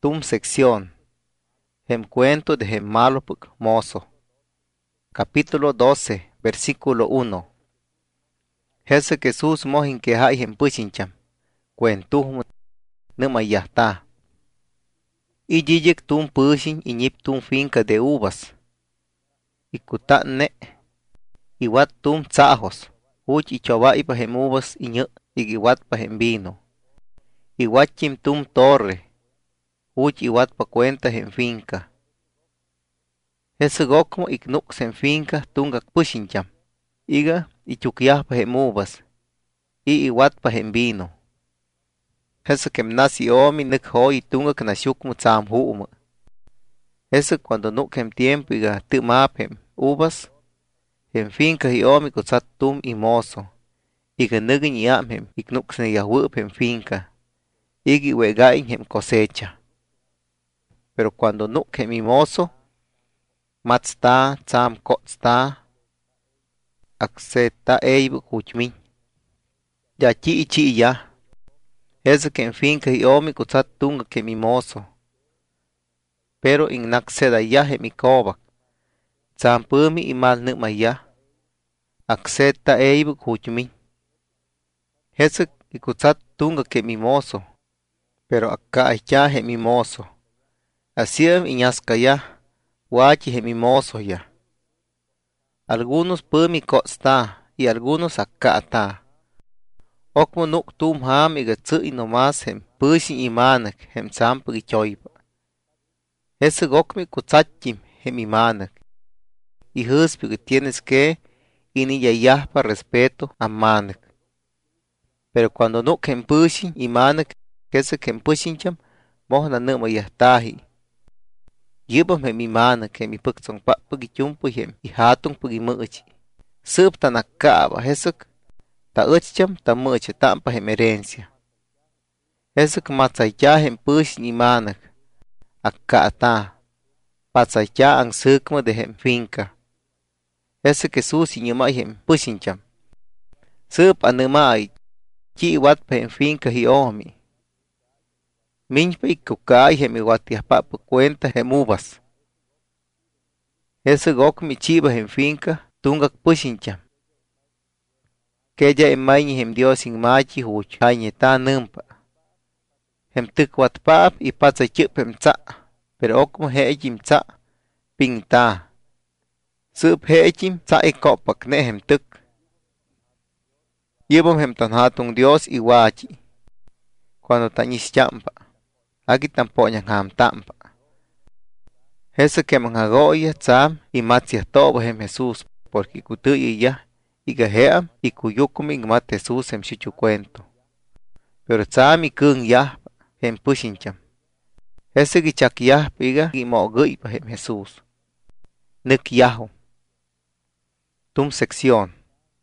Tum sección. Hem cuento de hem malopuk mozo. Capítulo 12, versículo 1. Jesse Jesús mohin que hay hem pushincham. Cuentuhum numa yahta. Y yiyik tum pushin y nip tum finca de uvas. Y kutatne. Y wat tum tzahos. Uch y chobai pa hem uvas y nyuk y wat pa hem vino. Y wachim tum torre. Uch y wat pa cuenta hem finca. Jesse gokmo ik nuk sem finca tungak pushincham. Iga y chukyah pa hem uvas. Y wat pa hem vino. Jesse kem nasi omi nek hoi tungak na shukmu tsam huumu. Jesse cuando nuk hem tiempo iga tumap hem uvas. Hem finca hi omi kutsat tum y mozo. Iga nugin yam hem ik nuk sen yahuup hem finca. Igi wegain hem cosecha. Pero cuando nuk hem i mozo, matsta tsam kotsta akseta eibu kuchmin. Ya chi ya. Ese que en fin que omi kutsat tunga que mi mozo. Pero in nakseda ya he mi kobak. Tsam pumi i mal nukma ya. Akseta eibu kuchmin. Ese que kutsat tunga que mi mozo. Pero acá ya he mi mozo. Así iñasca ya. Wachi he mi mozo ya. Algunos pumi kotsta y algunos acá ta. Okmo nuk tum ham iga tsu inomas hem pushin imanak hem tsampu i choipa. Ese gokmi kutsachim hem imanak. Y huspi que tienes que iniyayahpa respeto a manak. Pero cuando nuk hem pushin imanak ese hem pushincham mohna numa yahtahi. Yibam hem imanak hem ipuktsong pa pugichumpu hem ihatung pugimuchi. Sup tanakaba hesuk. Ta uchcham ta mucha tampa hem herencia. Esuk matzayya hem pushin imanak. Akka ta. Patzayya ang sukma de hem finca. Esuk Jesús inyumay hem pushincham. Sup anumay. Chi wat pa hem finca hi omi. Minchpa ikukay hem iwatiahpa pu cuenta hem uvas. Esuk okmi chiba hem finca tungak pushincham. Keya emañi hem Dios in machi huch hañeta numpa. Hem tukwat paap y patsa chup hem tsa. Pero okmo heejim tsa pingta. Sup heejim tsa ikopak ne hem tuk. Yibom hem tan hatung Dios y wachi. Cuando tañis champa. Agi tampoñan ham tampa. Hesa keman hagoya tsam y matsiah toba hem Jesús. Porque kutuya ya. Iga heam y kuyukumi mat Jesús hem shichu cuento. Pero tsami kung yahpa hem pushincham. Ese gichak yahpa iga imoguypa hem Jesús. Nek yahu. Tum sección.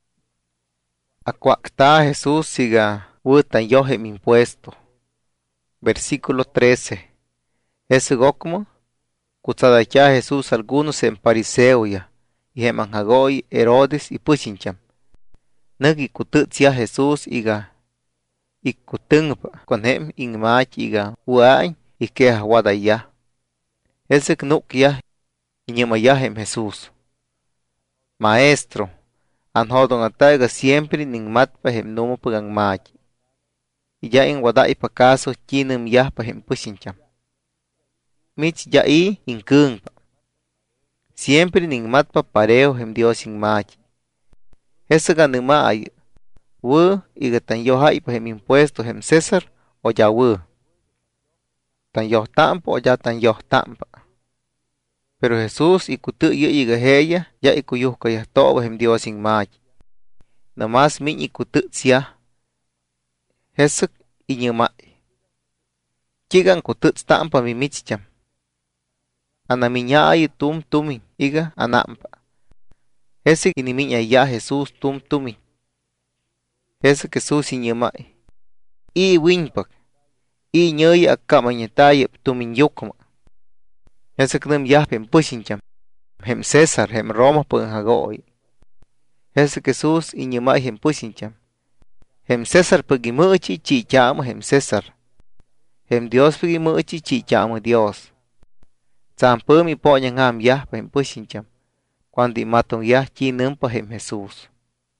Acuacta Jesús siga wutan yo hem impuesto. Versículo 13. Ese gokmo kutzadaya Jesús algunos en pariseuya. Y hemanhagoy Herodes y pushincham. Nagi kututsia Jesús iga. Y kutungpa con hem inmach iga uain y que wadaya. Ese knuk ya inyamaya hem Jesús. Maestro, anhodon ataiga siempre ningmatpa hem numo pagang mach. Y ya en wadai pa caso chinum yahpa hem pushincham. Mich ya in kungpa. Siempre ningmatpa pareo hem Dios in machi. Ese ganuma ay wu iga tan yohai pa hem impuesto hem César o ya wu. Tan yoh tampa o ya tan yoh tampa. Pero Jesús ikutu iga heya ya ikuyuhka ya toba hem Dios in machi. Namas min ikutu siya. Jesuk inyumai. Chigan kutut tampa mi michicham. Anaminya ay tumin iga anampa. Ese iniminya ya Jesús tumin. Ese Jesús inyamay. I winpak. I nyoy akamanyatay tumin yukma. Ese knum ya hem pushincham. Hem César hem Roma panghagoy. Ese Jesús inyamay hem pushincham. Hem César pagimuchi chi chama hem César. Hem Dios pigi muchi chichama Dios. Tsampumi poña ngam yahpa hem pushincham. Cuando imatong yah chi numpa hem Jesús.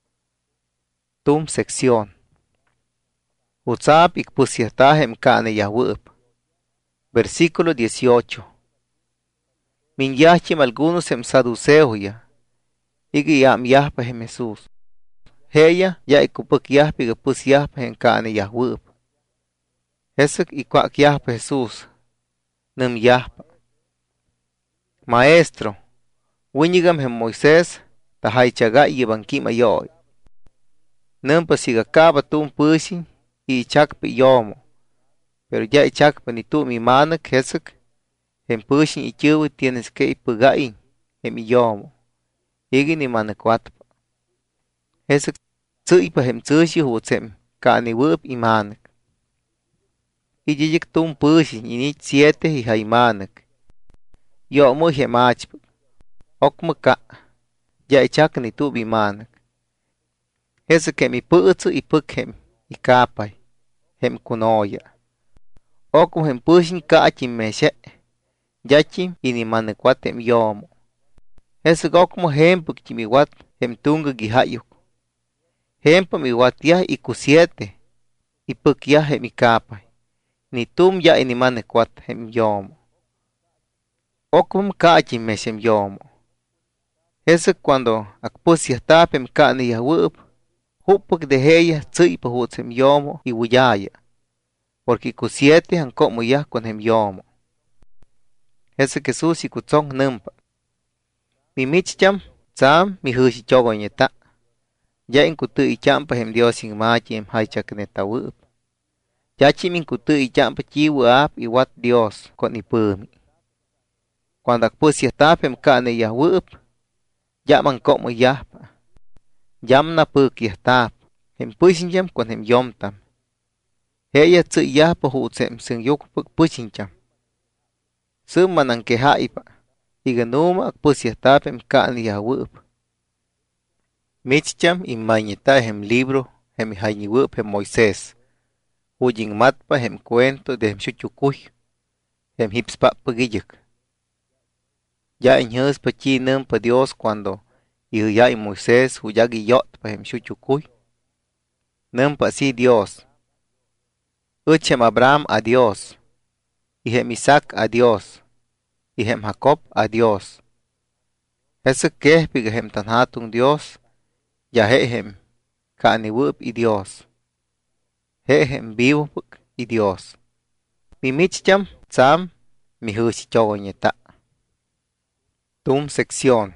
Tum sección. Utsap ik pusiata hem kane yahwup. Versículo 18. Min yahchim algunos hem saduceo ya. Igi yam yahpa hem Jesús. Heya ya ikupuk yahpa iga pus yahpa hem kane yahwup. Hesek ikwak yahpa Jesús. Num yahpa. Maestro. Wiñigam hem Moisés. Tahay chaga yiban kima yoy. Numpa siga kaba tum pushin. I chakpa yomo. Pero ya ichakpa ni tu mi manak hesek. Hem pushin ichuwi tienes que ipugain. Hem yomo. Igi ni manakwatpa. Hesek tsuypa hem tsushi hutsem. Kani wup imanak. Ijijik tum pushin inich 7 y haimanak. Yomo hem achpa. Okma ka. Ya ichak ni tu bimanak. Hesek hem iputsu ipuk hem. Ikapay. Hem kunoya. Okum hem pushin kaachim meshe. Yachim inimanakwat hem yomo. Hesek okmo hempuk chimiwat hem tunga gihayuk. Hempam iwat yah iku 7. Ipuk yah hem ikapay. Ni tum ya inimanakwat hem yomo. Okum kaachim meshem yomo. Hesek cuando akpus yahtap hem kane yahwup. Hupuk de heya tsuypa huts hem yomo y wuyaya. Porque iku 7 hankomo yah con hem yomo. Hesek Jesús ikutsong numpa. Mi michcham tsam mi hushi chogoñeta. Ya inkutu ichampa hem Dios ingmachi hem haychakneta wup. Yachim inkutu ichampa chi wuap iwat Dios con ipumi. Cuando akpus yahtap hem kane yahwup. Yaman komo yahpa. Yam na puk yahtap. Hem pushincham con hem yomtam. Heya tsuy yahpa hutsem sing yukpuk pushincham. Sum manan ke haipa. Iga numa akpus yahtap hem kane yahwup. Michcham imañeta hem libro hem hayniwup hem Moisés. Ujing matpa hem cuento de hem shuchukuy. Hem hipspapa giyuk. Ya inhuspa chi numpa Dios cuando ya en Moisés huyagi yotpa hem shuchukuy. Numpa así Dios. Uchem Abraham a Dios. Y hem Isaac a Dios. Y hem Jacob a Dios. Hesek kehpiga hem tanhatung Dios. Ya hem kaniwup y Dios. Hem vivupuk y Dios. Mi michcham tsam mi hushi chogoñeta. Tum sección.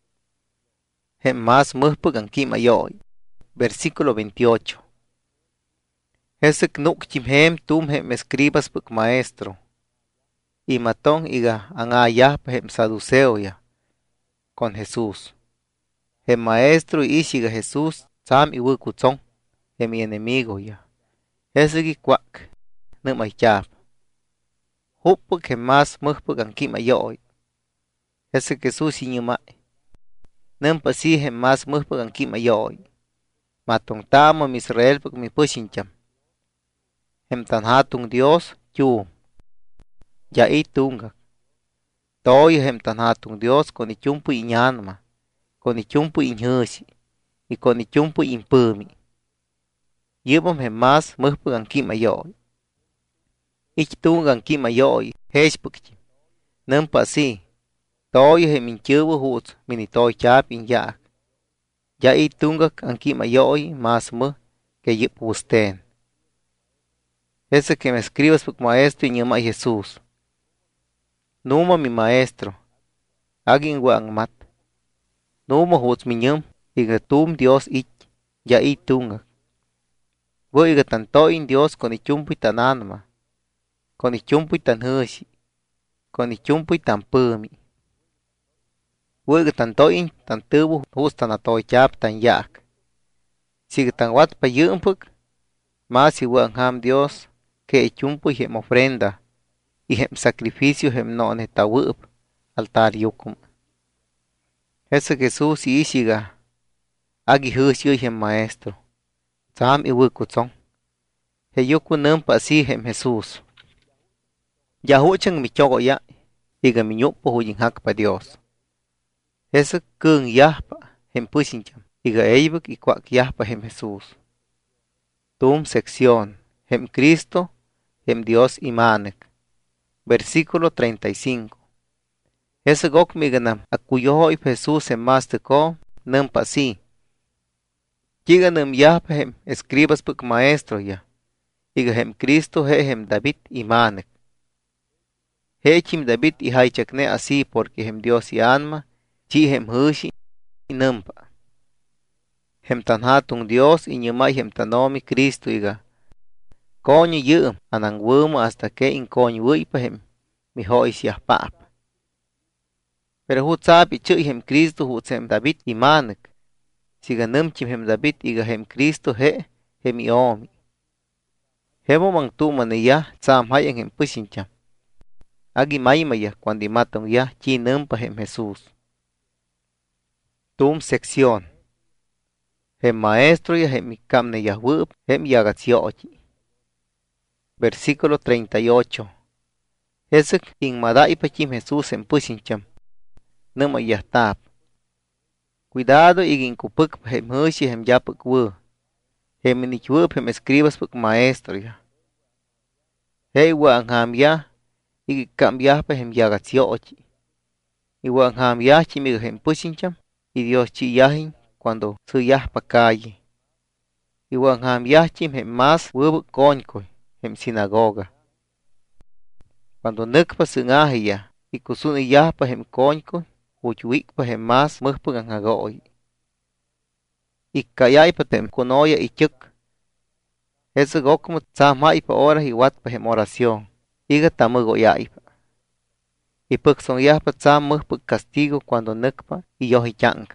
Hem mas muhpuk an kima yoy. Versículo 28. Hesek nukchim hem tum hem escribas puk maestro. Y matong iga angayahpa hem saduceo ya. Con Jesús. Hem maestro ishiga Jesús tsam iwukutsong. Hem enemigo ya. Hesek ikwak. Num aychap. Hupuk hem mas muhpuk an kima yoy. Hesek Jesús inyumay. Numpa si hem mas muhpuk an kima yoy. Matong tamo mi Israel puk mi pushincham. Hem tanhatung Dios yu. Ya itungak. Toyo hem tanhatung Dios con ichumpu iñanma. Con ichumpu iñhusi. Y con ichumpu impumi. Yubam hem mas muhpuk an kima yoy. Ichtung an kima yoy. Heshpukchim. Numpa si. Toyo hem inchubu huts minitoy chap inyak. Ya itungak an kima yoy mas muh que yup wusten. Ese que me escribas puk maestro inyama Jesús. Numa mi maestro. Agin wang mat. Numa huts minyum. Iga tum Dios ich. Ya itungak. Wo iga tantoin Dios con ichumpuy tananma. Con ichumpuy tanhushi. Con ichumpuy tanpumi. Wo iga tantoin tantubu hus tanatoy chap tan yak. Siga tan wat pa yumpuk. Mas iwang ham Dios. Que ichumpuy hem ofrenda. Y hem sacrificio hem no netawup. Altar yukum. Ese Jesús ishiga. Agi husyo hem maestro. Tsam iwukutsong. He yuku numpa si hem Jesús. Yahuchang mi chogo ya, iga mi nyupo huyin hakpa Dios. Ese kung yahpa, hem pusincham, iga eibuk y kwak yahpa hem Jesús. Tum sección, hem Cristo, hem Dios imanek. Versículo 35. Ese gok miganam, akuyohoy Jesús hem masteko, nampa si. Kiganam yahpa hem escribas puk maestro ya. Iga hem Cristo he hem David imanek. Hechim David y haichakne así porque hem Dios y alma, chi hem hushi y nampa. Hem tan hatung Dios y nyamay hem tanomi Cristo iga. Koño yum anang wumu hasta que in koño wuypa hem mi hois yahpap. Pero hutzap y chuy hem Cristo hutz hem David imanek. Siga numchim hem David iga hem Cristo he hem iomi. Hemo mang tumane ya tsam hayan hem pusincham. Agi maymaya cuando matong ya chi numpa hem Jesús. Tum sección. Hem maestro ya hem ikamne yahwup hem yagatsiochi. Versículo 38. Hesek in madai pachim Jesús hem pusincham. Numa yahtab. Cuidado igin kupuk hem hushi hem yapuk wu. Hem nichwup hem escribas puk maestro ya. Hey wa angham ya. Igi cambiahpa hem yagatsiochi. Iwa angham ya chimiga hem pusincham. Y Dios chi yahin cuando su yahpa calle. Iwa angham ya chim hem mas wubuk konkoy hem sinagoga. Cuando nukpa sungahi ya. Ikusuni yahpa hem konkoy. Uchwikpa hem mas muhpuk anghagoy. Ikkayaypa tem kunoya ichuk. Ese gokmu tsamaipa ora iwatpa hem oración. Iga tamugoyaipa. Ipukson yahpa tsam muhpuk castigo cuando nukpa iyohichanka.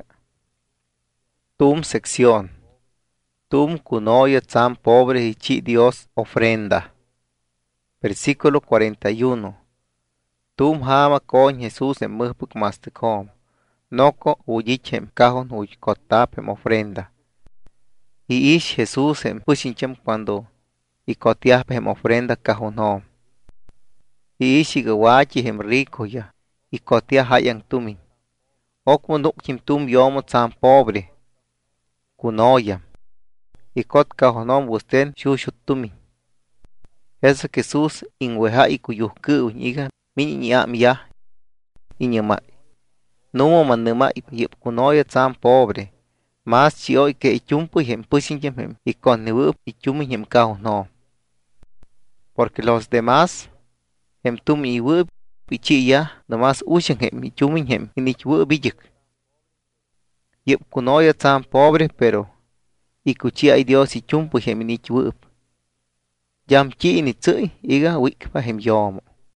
Tum sección. Tum kunoya tsam pobre ichi Dios ofrenda. Versículo 41. Tum hama koñ Jesús en muhpuk mastekom. Noko uyichem kahon uyikotap em ofrenda. Y ish Jesús en pushinchem cuando ikotiap em ofrenda kahon. Y ish igawachi hem rico ya. Ikotia hayang tumin. Okmo nukchim tum yomo tsam pobre. Kunoya. Ikot kahonom wusten shushut tumin. Ese Jesús inweha ikuyuhku iga miniam ya. Inyama. Numo manuma ipayip kunoya tsam pobre. Mas chioy ke ichumpu hem pushinchem hem ikoniwup ichumi hem kahonom. Porque los demás hem tum iwup ichi ya nomás ushan hem ichumi hem inichwup bijik. Yip kunoya tsam pobre pero ikuchi ay Dios ichumpu hem inichwup. Yam chi initsui iga wikpa hem yomo.